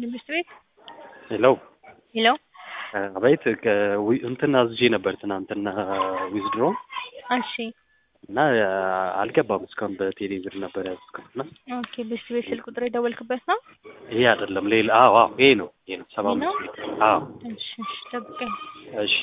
ንግስት ቤት ሄሎ ሄሎ አቤት እንትን አዝዤ ነበር ትናንትና ዊዝድሮ እሺ እና አልገባም እስካሁን በቴሌ ብር ነበር ያዝኩትና ኦኬ ብስ ቤት ስልክ ቁጥር የደወልክበት ነው ይሄ አይደለም ሌላ አዎ ይሄ ነው 75 አዎ እሺ ጠብቀኝ እሺ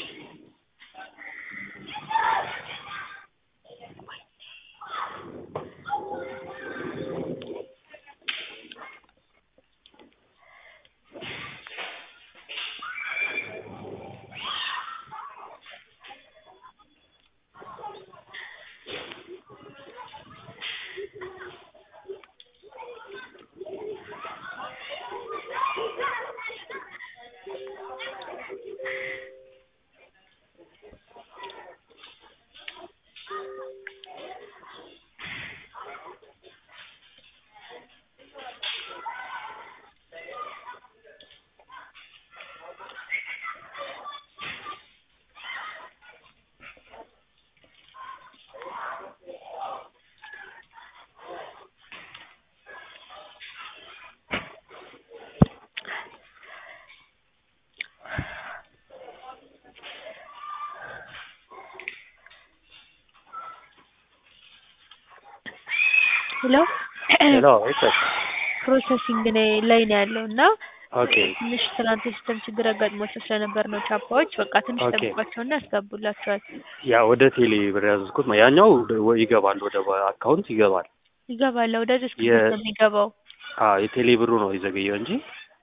ሄሎ እሺ ፕሮሰሲንግ ላይ ነው ያለውና ኦኬ ትንሽ ትናንት ሲስተም ችግር አጋጥሟቸው ስለነበር ነው ቻፓዎች በቃ ትንሽ ኦኬ ጠብቋቸውና ያስገቡላቸዋል ያ ወደ ቴሌ ብር ያዝኩት ያኛው ይገባል ወደ አካውንት ይገባል ወደ ዲስክሪፕት ነው የሚገባው የቴሌ ብሩ ነው የዘገየው እንጂ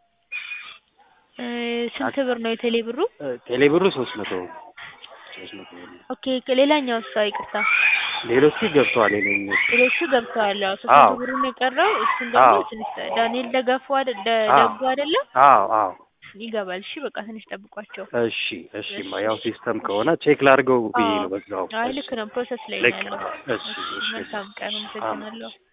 ስንት ብር ነው የቴሌ ብሩ ቴሌ ብሩ 300 ኦኬ ሌላኛው እሱ ይቅርታ ሌሎቹ ገብተዋል ሌሎቹ ገብተዋል 300 ብር ነው የቀረው እሱን ደግሞ ትንሽ ዳንኤል ደገፉ አይደለ አዎ ይገባል እሺ በቃ ትንሽ ጠብቋቸው እሺ ያው ሲስተም ከሆነ ቼክ ላድርገው ብዬ ነው በዛው ልክ ነው ፕሮሰስ ላይ ነው እሺ መልካም ቀን አመሰግናለሁ